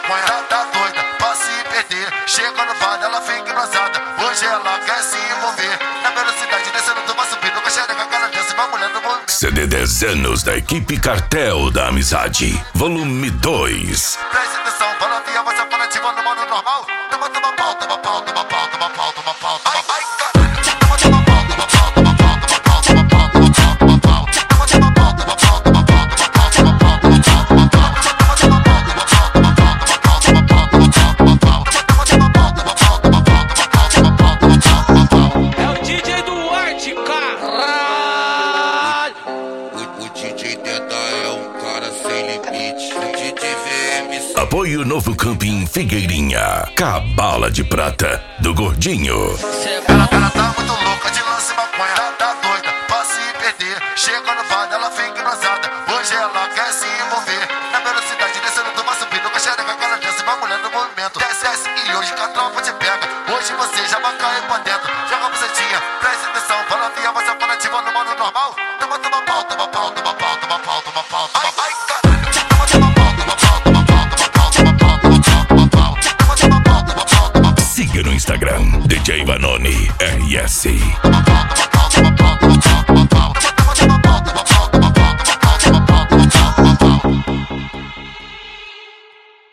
maconha, tá doida pra se perder. Chega no bar, ela vem engrosada. Hoje ela quer se envolver. Na velocidade, descendo do bar, subindo com a xereca, cara dança, vai mulher no movimento. CD 10 anos da equipe Cartel da Amizade, volume 2. Preste atenção, fala via, você fala ativa no modo normal. Toma pau, toma pau, toma pau, toma pau, toma pau. Ai, ai, caralho. Toma pau, toma pau, toma pau, toma pau, toma pau, toma pau, toma pau. Toma pau, toma pau, toma pau, toma pau, toma pau, toma pau, toma pau. É o DJ Duarte, caralho. O DJ Deda é um cara sem limite. O DJ VM. Apoio Novo Camping Figueirinha, Cabala de Prata do Gordinho. Ela tá muito louca de lance maconha, tá doida pra se perder. Chega no bar, ela vem engrosada. Hoje ela quer se envolver. Na velocidade, descendo do bar, subindo com a xereca, cara dança, vai mulher no movimento. Desce e hoje que a tropa te pega. Hoje você já vai cair pra dentro. Joga a bucetinha, preste atenção, fala via, você fala ativa no modo normal. Toma pau, toma pau, toma pau, toma pau, toma pau. Ai, ai, caralho. Toma pau, toma pau, toma pau, toma pau, toma pau, toma pau, toma pau. Toma pau, toma pau, toma pau. Siga no Instagram, DJ Vanoni RS.